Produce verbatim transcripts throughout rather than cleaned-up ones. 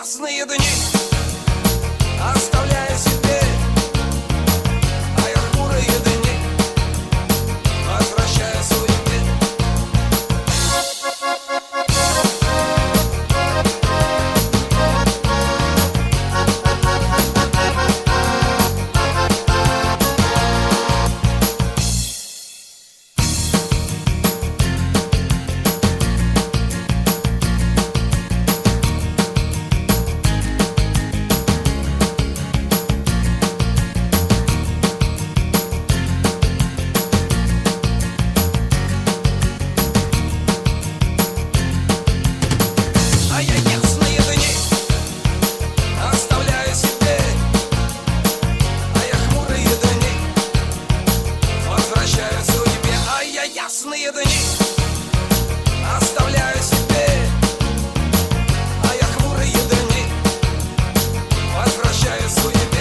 ясные дни оставляю себе, а я хмурые дни возвращаю судьбе. Ясные дни оставляю себе, а я хмурые дни возвращаю судьбе.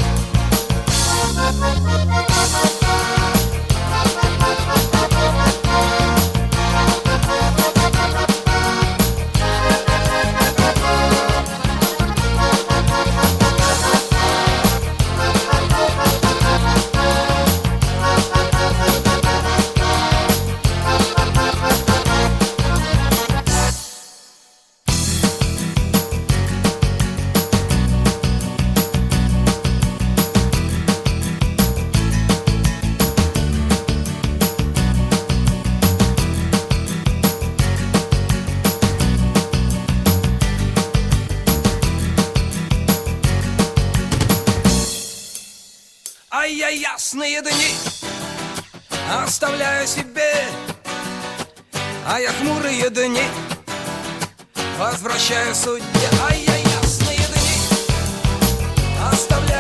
А я ясные дни оставляю себе, а я хмурые дни возвращаю судьбе. А я ясные дни оставляю